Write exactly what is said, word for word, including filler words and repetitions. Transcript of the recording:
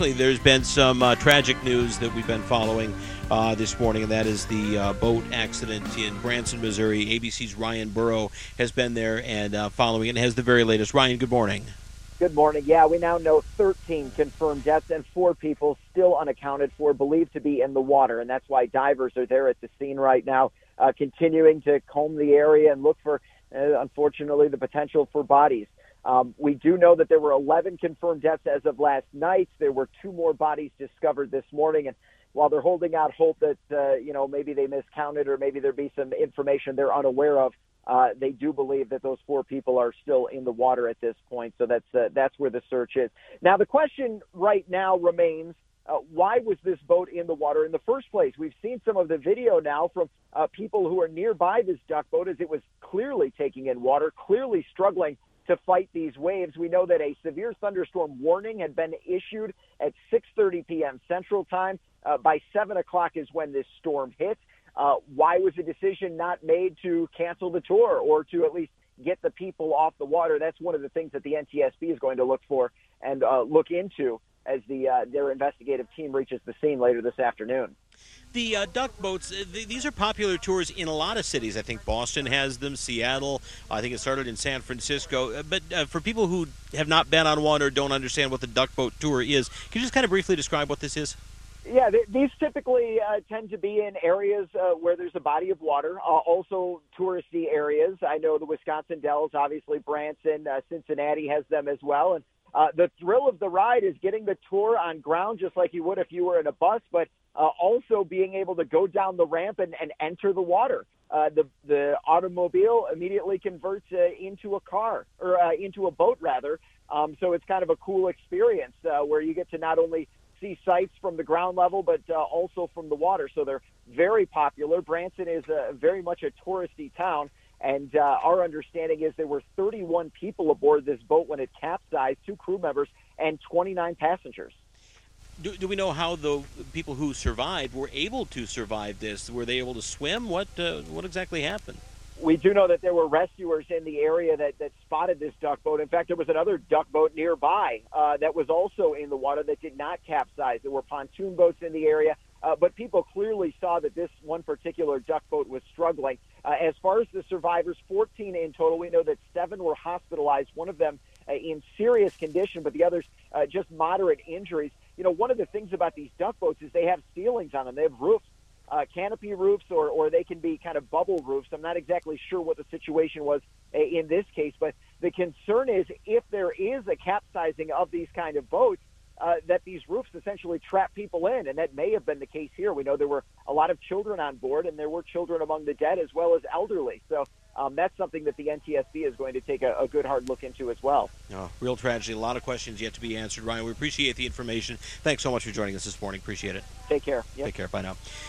There's been some uh, tragic news that we've been following uh, this morning, and that is the uh, boat accident in Branson, Missouri. A B C's Ryan Burrow has been there and uh, following it and has the very latest. Ryan, good morning. Good morning. Yeah, we now know thirteen confirmed deaths and four people still unaccounted for, believed to be in the water, and that's why divers are there at the scene right now, uh, continuing to comb the area and look for, uh, unfortunately, the potential for bodies. Um, we do know that there were eleven confirmed deaths as of last night. There were two more bodies discovered this morning, and while they're holding out hope that, uh, you know, maybe they miscounted or maybe there be some information they're unaware of, uh, they do believe that those four people are still in the water at this point. So that's uh, that's where the search is. Now, the question right now remains, uh, why was this boat in the water in the first place? We've seen some of the video now from uh, people who are nearby this duck boat as it was clearly taking in water, clearly struggling to fight these waves. We know that a severe thunderstorm warning had been issued at six thirty p.m. Central Time. Uh, by seven o'clock is when this storm hit. Uh, why was a decision not made to cancel the tour or to at least get the people off the water? That's one of the things that the N T S B is going to look for and uh, look into as the uh, their investigative team reaches the scene later this afternoon. The uh, duck boats, th- these are popular tours in a lot of cities. I think Boston has them, Seattle. I think it started in San Francisco. Uh, but uh, for people who have not been on one or don't understand what the duck boat tour is, can you just kind of briefly describe what this is? Yeah, th- these typically uh, tend to be in areas uh, where there's a body of water, uh, also touristy areas. I know the Wisconsin Dells, obviously Branson, uh, Cincinnati has them as well. And uh, the thrill of the ride is getting the tour on ground just like you would if you were in a bus, but uh, also being able to go down the ramp and, and enter the water. Uh, the the automobile immediately converts uh, into a car, or uh, into a boat, rather. Um, so it's kind of a cool experience uh, where you get to not only see sights from the ground level, but uh, also from the water. So they're very popular. Branson is uh, very much a touristy town, and uh, our understanding is there were thirty-one people aboard this boat when it capsized, two crew members and twenty-nine passengers. Do, do we know how the people who survived were able to survive this? Were they able to swim? What uh, what exactly happened? We do know that there were rescuers in the area that, that spotted this duck boat. In fact, there was another duck boat nearby uh, that was also in the water that did not capsize. There were pontoon boats in the area, uh, but people clearly saw that this one particular duck boat was struggling. Uh, as far as the survivors, fourteen in total. We know that seven were hospitalized, one of them uh, in serious condition, but the others uh, just moderate injuries. You know, one of the things about these duck boats is they have ceilings on them. They have roofs. Uh, canopy roofs, or, or they can be kind of bubble roofs. I'm not exactly sure what the situation was in this case, but the concern is if there is a capsizing of these kind of boats, uh, that these roofs essentially trap people in, and that may have been the case here. We know there were a lot of children on board, and there were children among the dead as well as elderly. So um, that's something that the N T S B is going to take a, a good hard look into as well. Oh, real tragedy. A lot of questions yet to be answered. Ryan, we appreciate the information. Thanks so much for joining us this morning. Appreciate it. Take care. Yep. Take care. Bye now.